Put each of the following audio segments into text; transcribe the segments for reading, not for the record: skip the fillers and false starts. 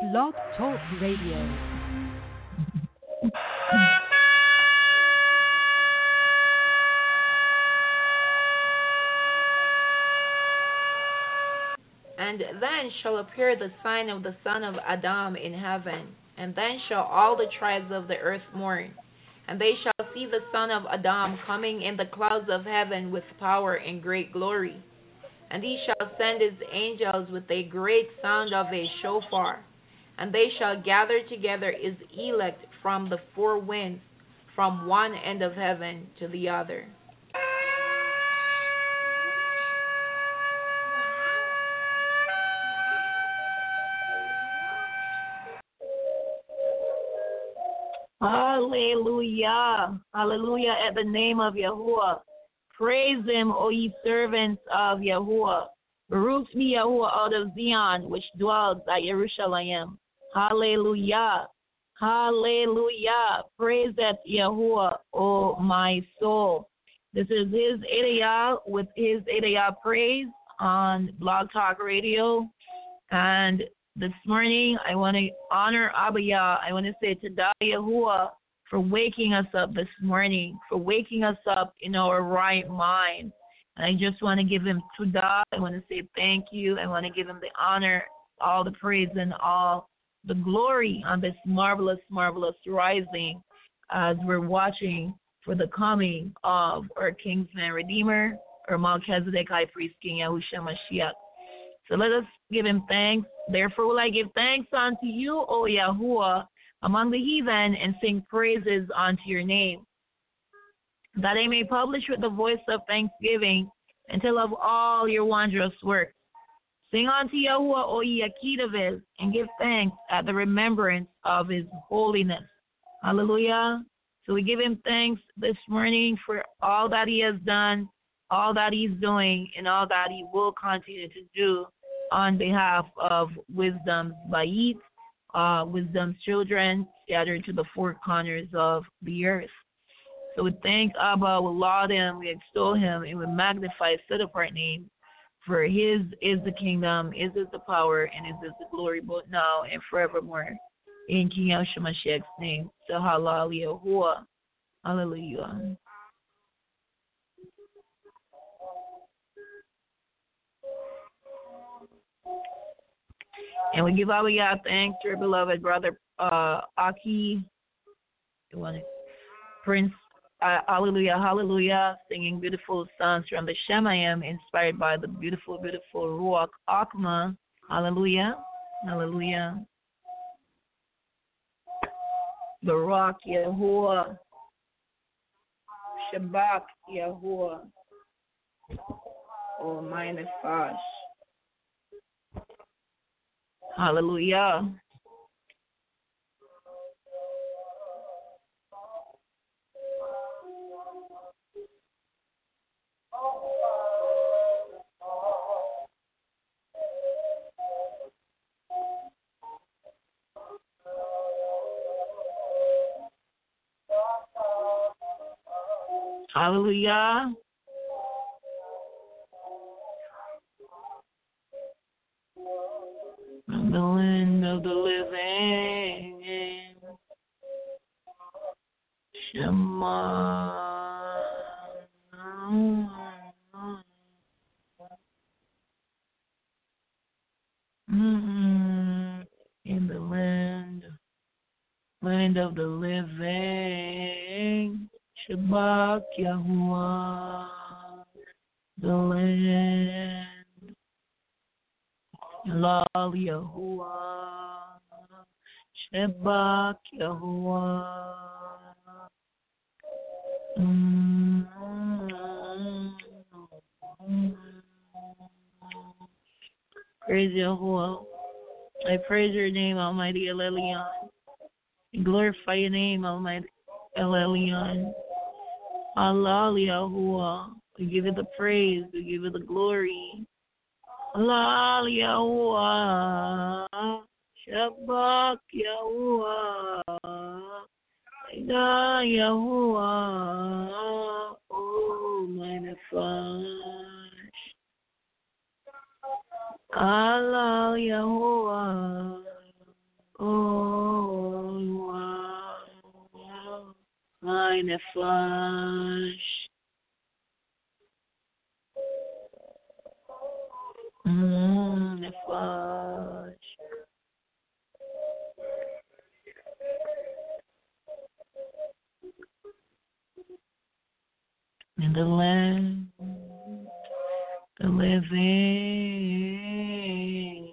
Blog Talk Radio. And then shall appear the sign of the son of Adam in heaven, and then shall all the tribes of the earth mourn, and they shall see the son of Adam coming in the clouds of heaven with power and great glory. And he shall send his angels with a great sound of a shofar, and they shall gather together his elect from the four winds, from one end of heaven to the other. Hallelujah. Hallelujah at the name of Yahuwah. Praise him, O ye servants of Yahuwah. Baruch be Yahuwah out of Zion, which dwells at Jerusalem. Hallelujah. Hallelujah. Praise that Yahuwah, O my soul. This is his Adayah with his Adayah praise on Blog Talk Radio. And this morning, I want to honor Abiyah. I want to say to Yahuwah for waking us up this morning, for waking us up in our right mind. And I just want to give him Tudah. I want to say thank you. I want to give him the honor, all the praise, and all the glory on this marvelous, marvelous rising as we're watching for the coming of our Kingsman Redeemer, our Melchizedek High Priest King Yahushua Mashiach. So let us give him thanks. Therefore will I give thanks unto you, O Yahuwah, among the heathen, and sing praises unto your name, that I may publish with the voice of thanksgiving and tell of all your wondrous works. Sing unto Yahuwah, O ye Akedaviz, and give thanks at the remembrance of his holiness. Hallelujah. So we give him thanks this morning for all that he has done, all that he's doing, and all that he will continue to do on behalf of Wisdom's Bayit, Wisdom's children scattered to the four corners of the earth. So we thank Abba, we laud him, we extol him, and we magnify his set-apart name. For his is the kingdom, his is the power, and his is the glory, both now and forevermore. In King Yahshua Mashiach's name. So hallelujah. Hallelujah. And we give our God thanks to our beloved brother Aki, Prince, hallelujah, hallelujah, singing beautiful songs from the Shemayim, inspired by the beautiful, beautiful Ruach Akma. Hallelujah, hallelujah. The Rock Yahuwah, Shabbat Yahuwah, O my Nefesh. Hallelujah. Hallelujah. The land of the living, Shema. In the land of the living, Shabbat Yahuwah, the land. Lal Yahuwah, Shabbat Yahuwah. Praise Yahuwah. I praise your name, Almighty El Elyon. Glorify your name, Almighty El Elyon. Allah Yahuwah. We give you the praise. We give you the glory. Allah Yahuwah, Shabbat Yahuwah, Ida Yahuwah, oh my Nefesh. Allah Yahuwah, Nefesh. Nefesh. In the land, the living.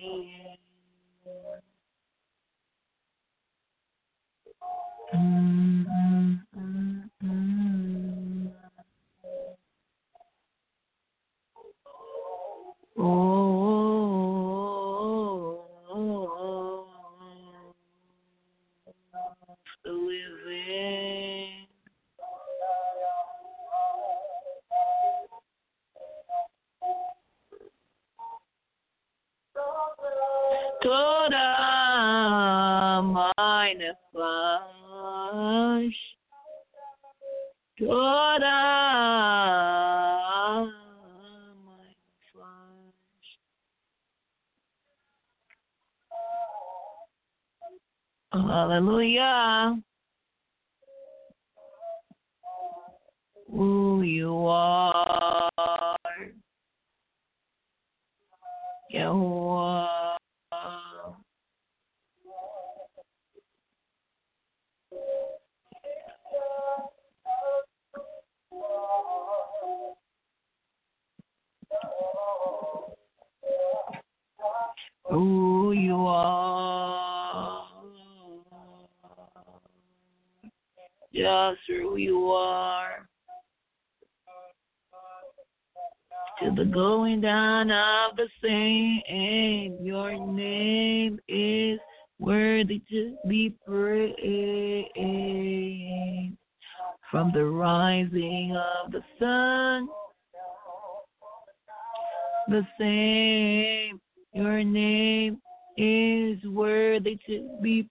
The living. Toda meine Fleisch. Toda meine Fleisch. Hallelujah. Who you are, Yahuwah. Who you are, just who you are, to the going down of the same. Your name is worthy to be praised. From the rising of the sun, the same. Your name is worthy to be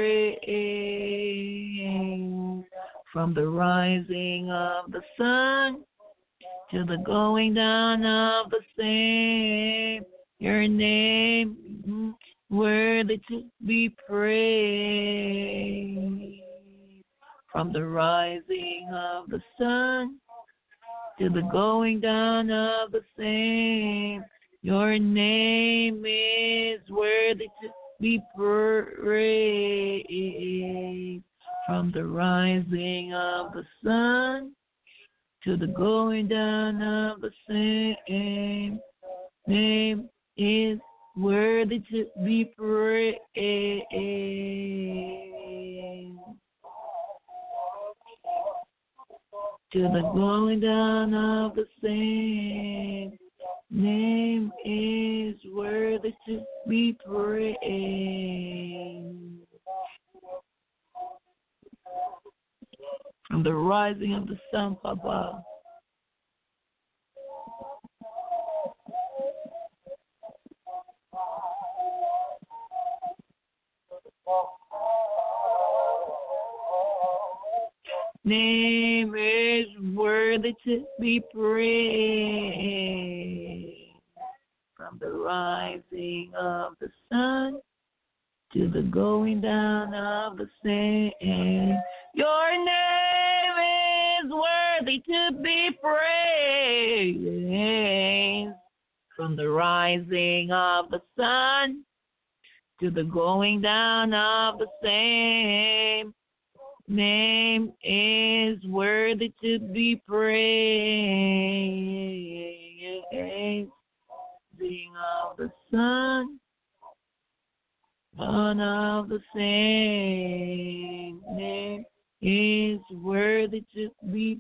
praised. From the rising of the sun to the going down of the same, your name is worthy to be praised. From the rising of the sun to the going down of the same, your name is worthy to be praised. From the rising of the sun to the going down of the same, name is worthy to be praised. To the going down of the same, name is worthy to be praised. From the rising of the sun, Papa. Name is worthy to be praised. From the rising of the sun to the going down of the same, your name is worthy to be praised. From the rising of the sun to the going down of the same, name is worthy to be praised. Sing of the sun, son of the same, name is worthy to be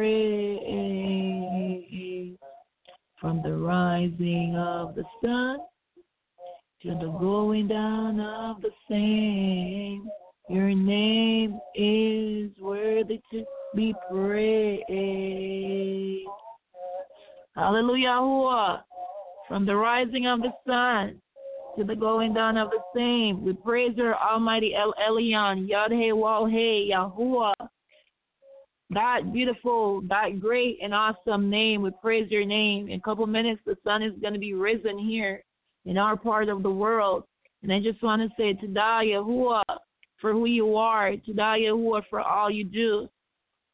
praised. From the rising of the sun to the going down of the same, your name is worthy to be praised. Hallelujah. From the rising of the sun to the going down of the same, we praise your Almighty El Elyon, Yad-He Wal-He, Yahuwah. That beautiful, that great and awesome name, we praise your name. In a couple minutes, the sun is going to be risen here in our part of the world. And I just want to say, Todah Yahuwah, for who you are, Todah Yahuwah, for all you do.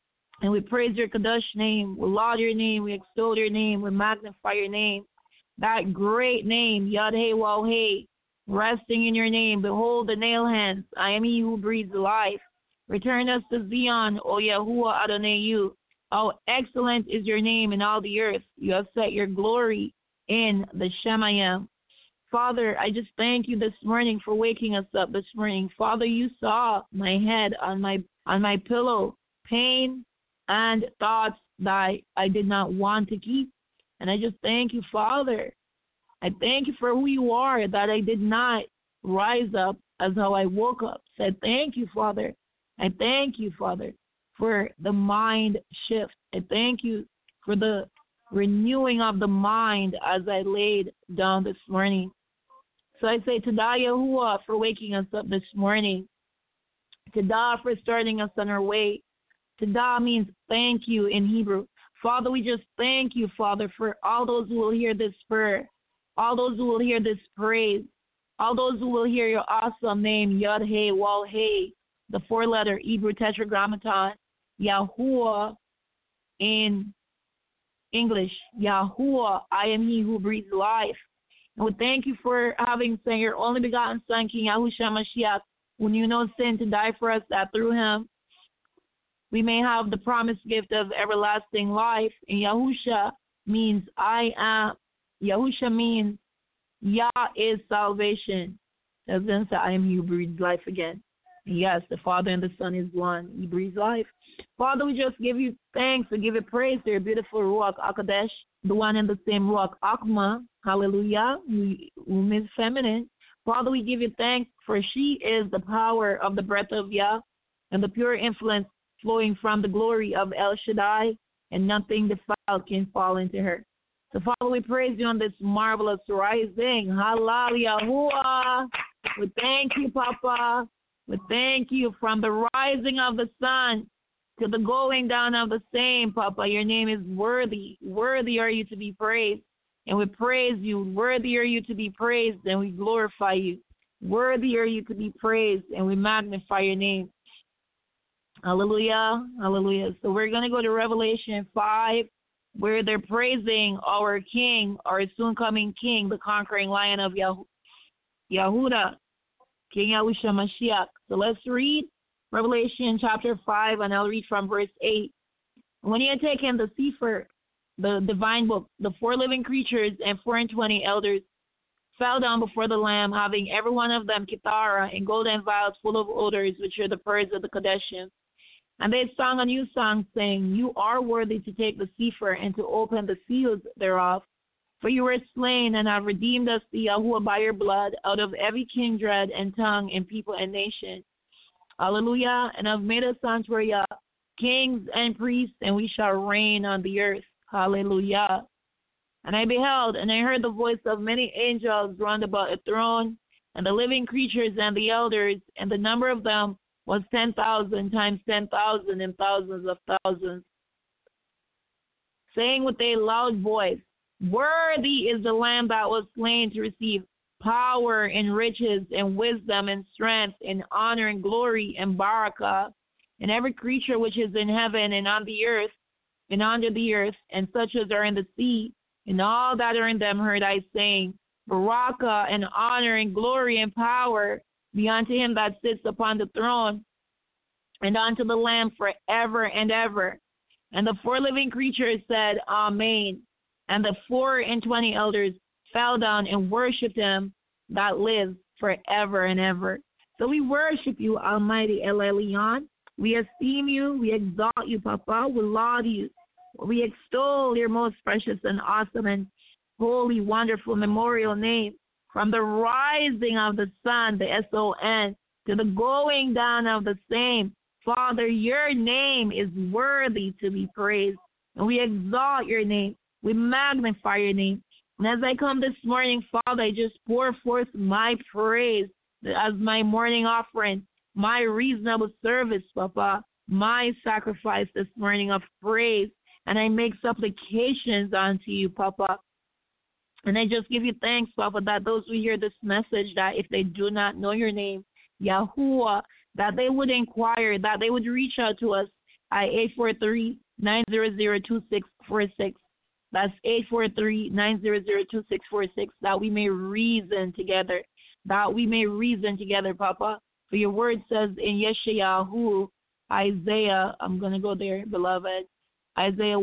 And we praise your Kadosh name. We laud your name. We extol your name. We magnify your name. That great name, Yad-Heh Waw-Heh, resting in your name. Behold the nail hands. I am he who breathes life. Return us to Zion, O Yahuwah Adonai you. How excellent is your name in all the earth. You have set your glory in the Shemayim. Father, I just thank you this morning for waking us up this morning. Father, you saw my head on my pillow, pain and thoughts that I did not want to keep. And I just thank you, Father. I thank you for who you are, that I did not rise up as how I woke up. So I thank you, Father. I thank you, Father, for the mind shift. I thank you for the renewing of the mind as I laid down this morning. So I say, Todah Yahuwah for waking us up this morning. Todah for starting us on our way. Todah means thank you in Hebrew. Father, we just thank you, Father, for all those who will hear this prayer, all those who will hear this praise, all those who will hear your awesome name, Yad-Heh Waw-Heh, the four-letter Hebrew tetragrammaton, Yahuwah in English, Yahuwah, I am he who breathes life. And we thank you for having sent your only begotten Son, King Yahushua Mashiach, who knew no sin, to die for us, that through him we may have the promised gift of everlasting life. And Yahusha means I am. Yahusha means Yah is salvation. As then said, I am he who breathes life again. And yes, the Father and the Son is one. He breathes life. Father, we just give you thanks. We give you praise to your beautiful Ruach HaKodesh, the one and the same Ruach Akma. Hallelujah. Whom is feminine. Father, we give you thanks, for she is the power of the breath of Yah and the pure influence flowing from the glory of El Shaddai, and nothing defiled can fall into her. So, Father, we praise you on this marvelous rising. Hallelujah. We thank you, Papa. We thank you from the rising of the sun to the going down of the same, Papa. Your name is worthy. Worthy are you to be praised. And we praise you. Worthy are you to be praised, and we glorify you. Worthy are you to be praised, and we magnify your name. Hallelujah. Hallelujah. So we're going to go to Revelation 5, where they're praising our King, our soon-coming King, the conquering Lion of Yahudah, King Yahushua Mashiach. So let's read Revelation chapter 5, and I'll read from verse 8. When he had taken the Sefer, the divine book, the 4 living creatures and 24 elders fell down before the Lamb, having every one of them kithara and golden vials full of odors, which are the pearls of the Kodeshim. And they sang a new song, saying, You are worthy to take the Sefer and to open the seals thereof. For you were slain and have redeemed us, the Yahuwah, by your blood, out of every kindred and tongue and people and nation. Hallelujah. And have made us unto Yah kings and priests, and we shall reign on the earth. Hallelujah. And I beheld, and I heard the voice of many angels round about a throne, and the living creatures and the elders, and the number of them was 10,000 times 10,000 and thousands of thousands, saying with a loud voice, Worthy is the Lamb that was slain to receive power and riches and wisdom and strength and honor and glory and barakah. And every creature which is in heaven and on the earth and under the earth, and such as are in the sea, and all that are in them heard I saying, Barakah and honor and glory and power be unto him that sits upon the throne, and unto the Lamb forever and ever. And the 4 living creatures said, Amen. And the 24 elders fell down and worshipped him that lives forever and ever. So we worship you, Almighty El Elyon. We esteem you. We exalt you, Papa. We laud you. We extol your most precious and awesome and holy, wonderful memorial name. From the rising of the sun, the S-O-N, to the going down of the same. Father, your name is worthy to be praised. And we exalt your name. We magnify your name. And as I come this morning, Father, I just pour forth my praise as my morning offering, my reasonable service, Papa, my sacrifice this morning of praise. And I make supplications unto you, Papa. And I just give you thanks, Papa, that those who hear this message, that if they do not know your name, Yahuwah, that they would inquire, that they would reach out to us 843-900-2646. That's 843-900-2646, that we may reason together. That we may reason together, Papa. For your word says in Yeshayahu, Isaiah, I'm going to go there, beloved. Isaiah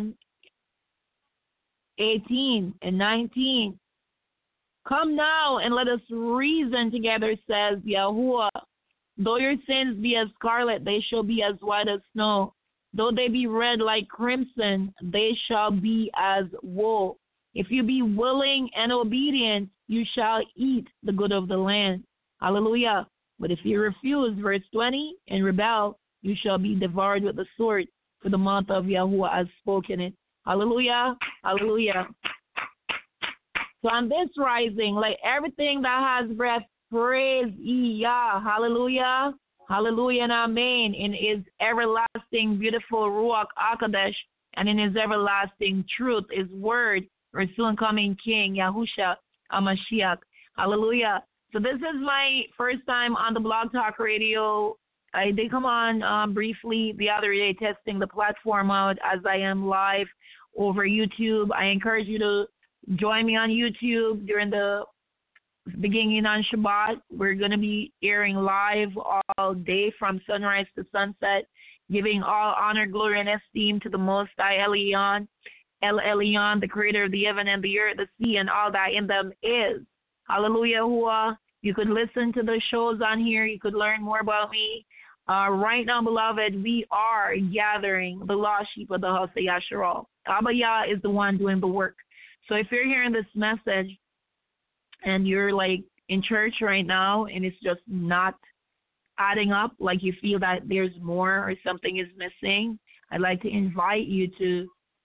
1:18 and 19. Come now and let us reason together, says Yahuwah. Though your sins be as scarlet, they shall be as white as snow. Though they be red like crimson, they shall be as wool. If you be willing and obedient, you shall eat the good of the land. Hallelujah. But if you refuse, verse 20, and rebel, you shall be devoured with the sword, for the mouth of Yahuwah has spoken it. Hallelujah. Hallelujah. So on this rising, let everything that has breath praise Yah. Hallelujah. Hallelujah and amen. In his everlasting, beautiful Ruach HaKodesh, and in his everlasting truth, his word, our soon coming King, Yahusha HaMashiach. Hallelujah. So this is my first time on the Blog Talk Radio. I did come on briefly the other day testing the platform out as I am live over YouTube. I encourage you to join me on YouTube during the beginning on Shabbat. We're going to be airing live all day from sunrise to sunset, giving all honor, glory, and esteem to the Most High El Elyon, the creator of the heaven and the earth, the sea, and all that in them is. Hallelujah. You could listen to the shows on here. You could learn more about me. Right now, beloved, we are gathering the lost sheep of the house of Yasharal. Abba Yah is the one doing the work. So if you're hearing this message and you're like in church right now and it's just not adding up, like you feel that there's more or something is missing, I'd like to invite you to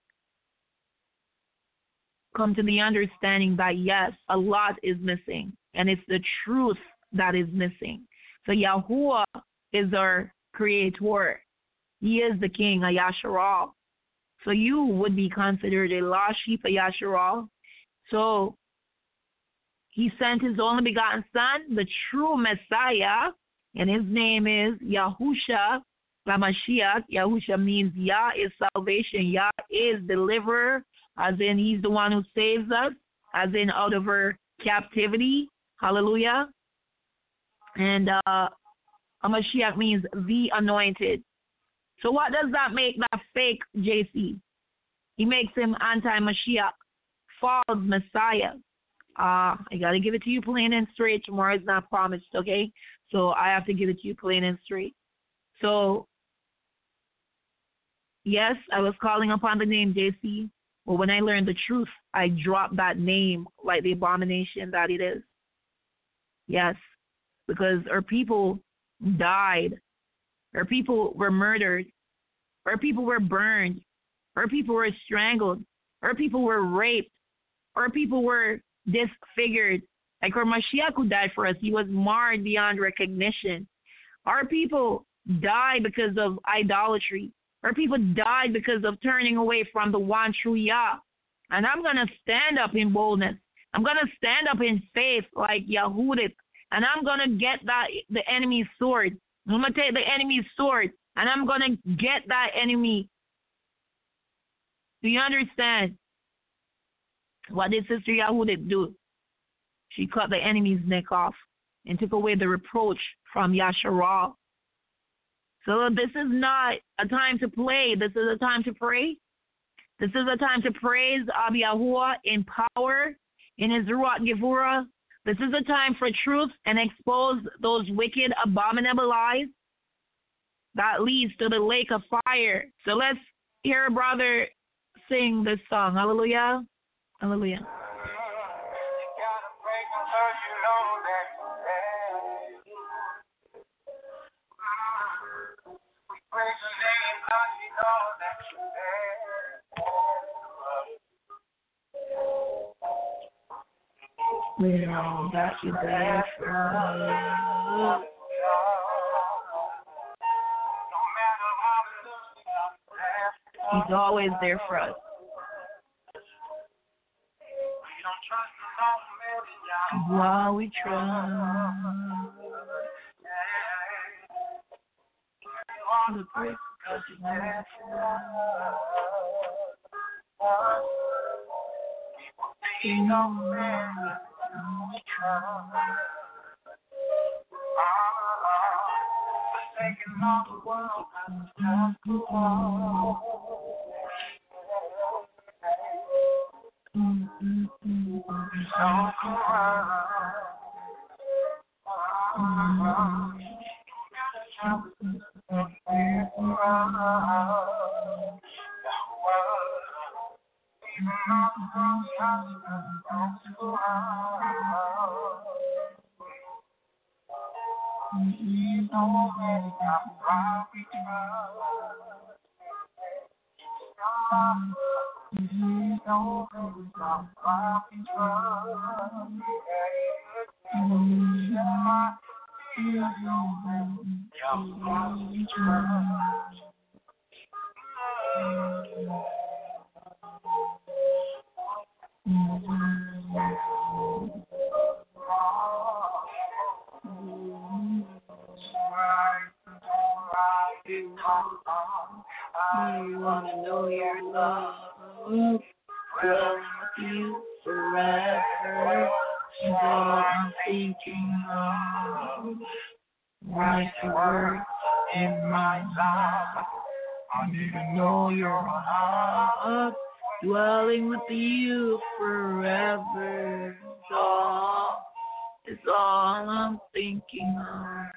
come to the understanding that, yes, a lot is missing, and it's the truth that is missing. So Yahuwah is our creator. He is the king of Yasharal. So you would be considered a lost sheep of Yasharal. So he sent his only begotten son, the true Messiah, and his name is Yahusha HaMashiach. Yahusha means Yah is salvation. Yah is deliverer, as in he's the one who saves us, as in out of our captivity. Hallelujah. And HaMashiach means the anointed. So what does that make that fake JC? He makes him anti-Mashiach, false Messiah. I got to give it to you plain and straight. Tomorrow is not promised, okay? So I have to give it to you plain and straight. So, yes, I was calling upon the name JC, but when I learned the truth, I dropped that name like the abomination that it is. Yes, because our people died. Our people were murdered. Our people were burned. Our people were strangled. Our people were raped. Our people were disfigured. Like our Mashiach who died for us, he was marred beyond recognition. Our people died because of idolatry. Our people died because of turning away from the one true Yah. And I'm going to stand up in boldness. I'm going to stand up in faith like Yahudit. And I'm going to get the enemy's sword. I'm going to take the enemy's sword, and I'm going to get that enemy. Do you understand what did Sister Yahudit do? She cut the enemy's neck off and took away the reproach from Yasharal. So this is not a time to play. This is a time to pray. This is a time to praise Abba Yahuwah in power, in his Ruach Gevurah. This is a time for truth and expose those wicked, abominable lies that leads to the lake of fire. So let's hear a brother sing this song. Hallelujah. Hallelujah. We know that you're there for us. He's always there for us. While we try. We want to know your love. Dwell with you forever. Is all I'm thinking of. Write the words in my life. I need to know your heart. Dwelling with you forever. Is all I'm thinking of.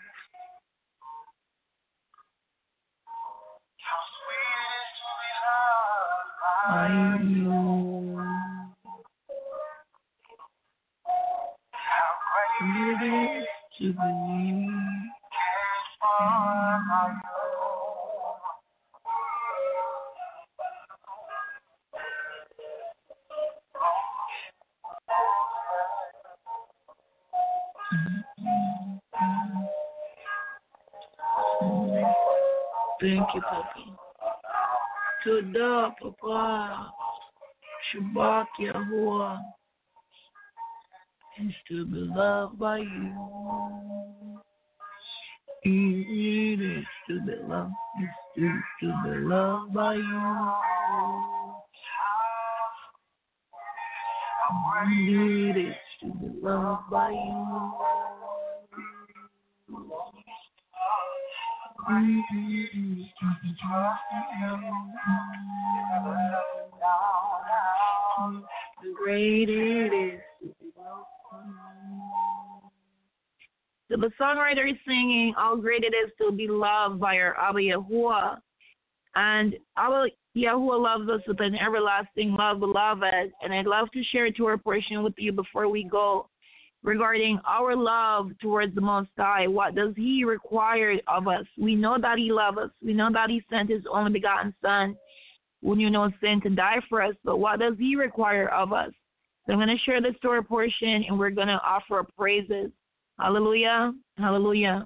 I know how great it is to believe. Thank you, Papa. Toda, Papa. Shabbat Yahuwah. Is to be loved by you. It is to be loved. It's to be loved by you. It is to be loved by you. Great it is. So the songwriter is singing, how great it is to be loved by our Abba Yahuwah. And Abba Yahuwah loves us with an everlasting love, beloved. And I'd love to share to our portion with you before we go regarding our love towards the Most High. What does He require of us? We know that He loves us. We know that He sent His only begotten Son, when you know sin, to die for us. But what does He require of us? So I'm going to share the story portion, and we're going to offer praises. Hallelujah. Hallelujah.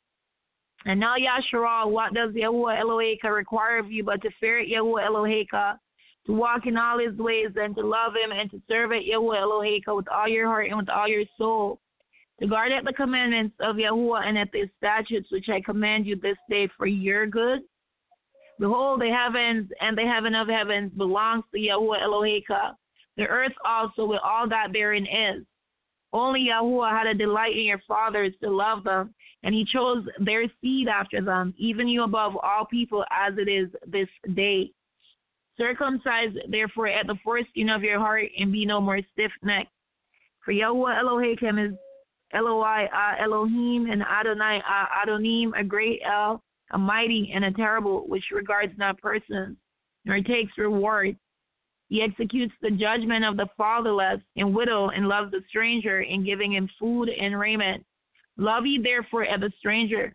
And now, Yasharal, what does Yahuwah Eloheka require of you but to fear Yahuwah Eloheka, to walk in all His ways, and to love Him, and to serve at Yahuwah Eloheka with all your heart and with all your soul, to guard at the commandments of Yahuwah and at the statutes which I command you this day for your good? Behold, the heavens and the heaven of heavens belongs to Yahuwah Eloheka, the earth also with all that therein is. Only Yahuwah had a delight in your fathers to love them, and He chose their seed after them, even you above all people, as it is this day. Circumcise, therefore, at the foreskin of your heart, and be no more stiff-necked. For Yahuwah Elohim is Eloi, Elohim, and Adonai, Adonim, a great El, a mighty and a terrible, which regards not persons, nor takes reward. He executes the judgment of the fatherless and widow, and loves the stranger, in giving him food and raiment. Love ye therefore at the stranger,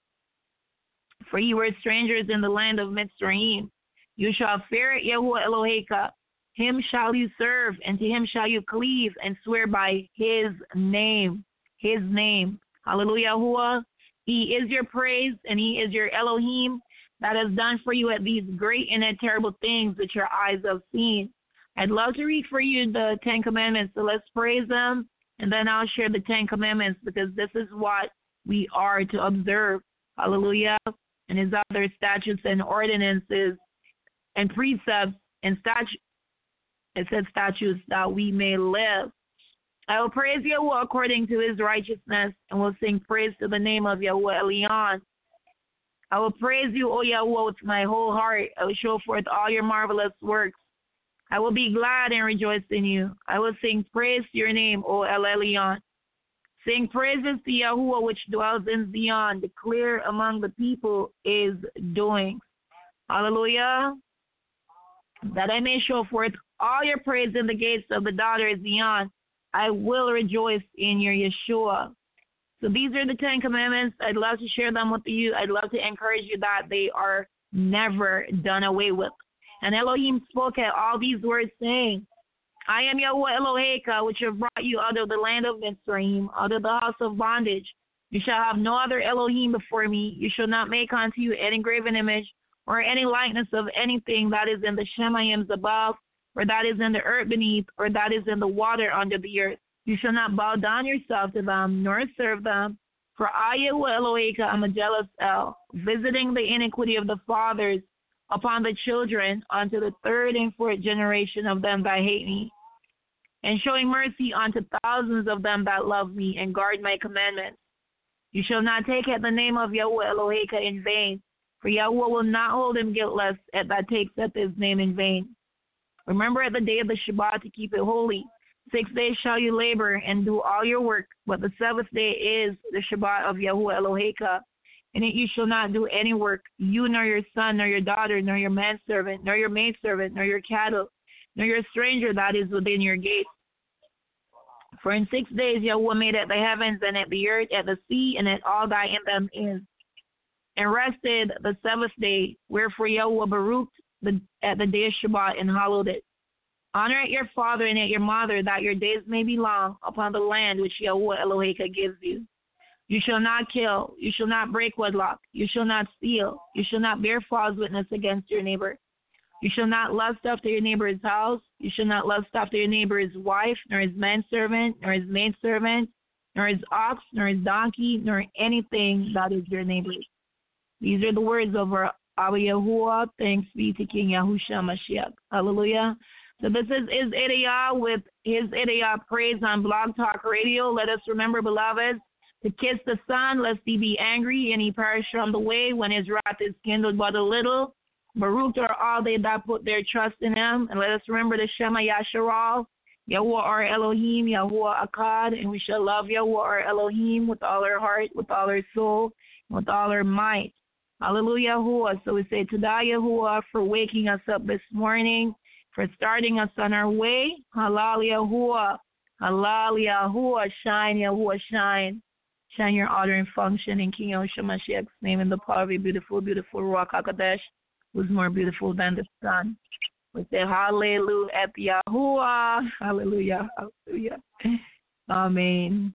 for ye were strangers in the land of Mitzrayim. You shall fear Yahuwah Eloheka. Him shall you serve, and to Him shall you cleave, and swear by His name. His name. Hallelujah, Yahuwah. He is your praise, and He is your Elohim, that has done for you at these great and terrible things that your eyes have seen. I'd love to read for you the 10 Commandments, so let's praise them, and then I'll share the 10 Commandments, because this is what we are to observe. Hallelujah. and his other statutes and ordinances and precepts and statutes that we may live. I will praise Yahuwah according to his righteousness, and will sing praise to the name of Yahuwah Elion. I will praise you, O Yahuwah, with my whole heart. I will show forth all your marvelous works. I will be glad and rejoice in you. I will sing praise to your name, O El Elyon. Sing praises to Yahuwah, which dwells in Zion. Declare among the people his doings. Hallelujah. That I may show forth all your praise in the gates of the daughter of Zion. I will rejoice in your Yeshua. So these are the 10 commandments. I'd love to share them with you. I'd love to encourage you that they are never done away with. And Elohim spoke at all these words, saying, I am Yahuwah Eloheka, which have brought you out of the land of Mitzrayim, out of the house of bondage. You shall have no other Elohim before me. You shall not make unto you any graven image or any likeness of anything that is in the Shemayims above, or that is in the earth beneath, or that is in the water under the earth. You shall not bow down yourself to them, nor serve them. For I, Yahuwah Eloheka, am a jealous El, visiting the iniquity of the fathers upon the children unto the 3rd and 4th generation of them that hate me, and showing mercy unto thousands of them that love me and guard my commandments. You shall not take at the name of Yahuwah Eloheka in vain, for Yahuwah will not hold him guiltless at that takes at his name in vain. Remember at the day of the Shabbat to keep it holy. 6 days shall you labor and do all your work, but the 7th day is the Shabbat of Yahuwah Eloheka. In it you shall not do any work, you nor your son, nor your daughter, nor your manservant, nor your maidservant, nor your cattle, nor your stranger that is within your gates. For in 6 days Yahuwah made at the heavens and at the earth, at the sea, and at all that in them is, and rested the 7th day. Wherefore Yahuwah baruched at the day of Shabbat and hallowed it. Honor at your father and at your mother, that your days may be long upon the land which Yahuwah Eloheka gives you. You shall not kill. You shall not break wedlock. You shall not steal. You shall not bear false witness against your neighbor. You shall not lust after your neighbor's house. You shall not lust after your neighbor's wife, nor his manservant, nor his maidservant, nor his ox, nor his donkey, nor anything that is your neighbor's. These are the words of our Abba Yahuwah. Thanks be to King Yahushua Mashiach. Hallelujah. So this is His Idiyah with His Idiyah Praise on Blog Talk Radio. Let us remember, beloveds, to kiss the Son, lest he be angry and he perish from the way when his wrath is kindled but a little. Baruch are all they that put their trust in him. And let us remember the Shema Yasharal, Yahuwah our Elohim, Yahuwah Akkad, and we shall love Yahuwah our Elohim with all our heart, with all our soul, with all our might. Hallelujah, Yahuwah. So we say, Todah Yahuwah, for waking us up this morning, for starting us on our way. Halal Yahuwah. Halal Yahuwah. Shine, Yahuwah, shine. Shine your order and function in King Yahushua Mashiach's name, in the power of your beautiful, beautiful Ruach HaKodesh, who's more beautiful than the sun. We say hallelujah at Yahuwah. Hallelujah. Hallelujah. Amen.